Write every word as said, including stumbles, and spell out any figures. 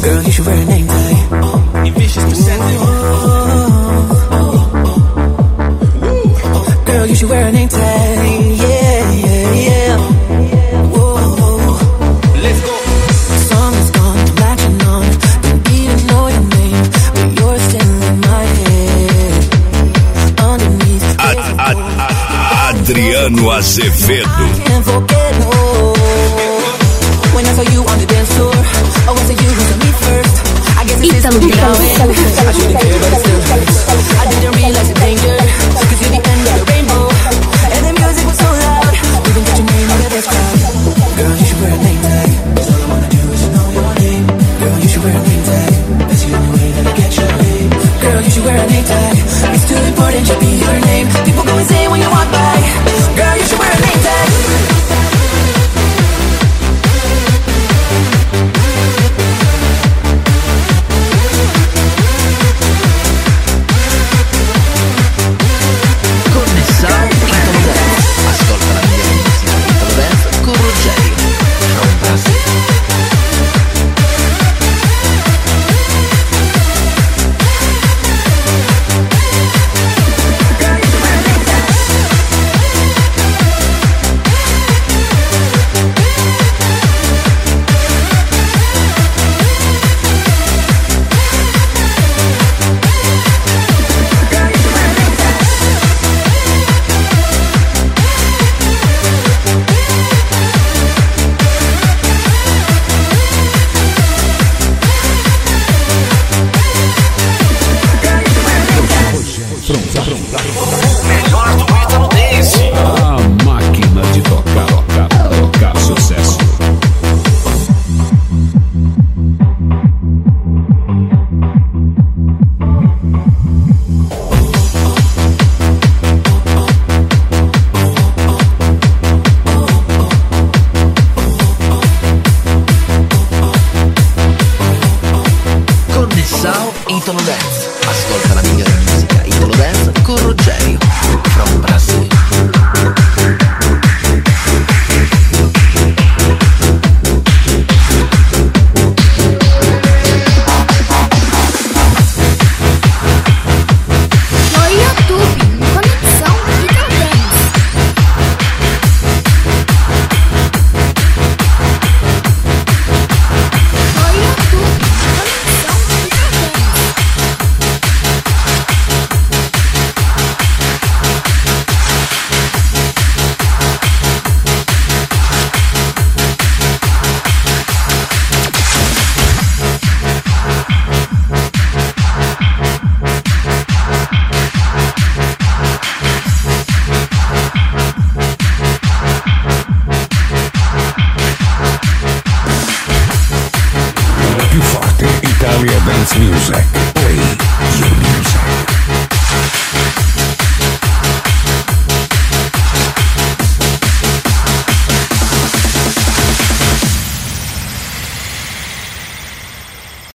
Girl, you should wear a name tag. E vicious presenting. Girl, you should wear a name tag. Yeah, yeah, yeah. Whoa. Let's go. Summer's gone, I'm latching on. Don't even know your name, but you're still in my head. Underneath. A- a- a- Adriano Azevedo. I can't forget, no. When I saw you on the dance floor, oh, was it you who saw me first? I guess it's Italo, just Italo, Italo, I shouldn't care, but it still hurts. I didn't realize the danger, cause you're the end of the rainbow. And the music was so loud, we didn't get your name out of this crowd. Girl, you should wear a name tag, cause all I wanna do is know your name. Girl, you should wear a name tag, that's the only way that I get your name. Girl, you should wear a name tag, it's too important to be your name. People go insane when you walk by. Girl, you should wear a name tag. Italo Dance. Ascolta la migliore musica Italo Dance con Rogerio from Brazil. Italia Dance Music. Play your music.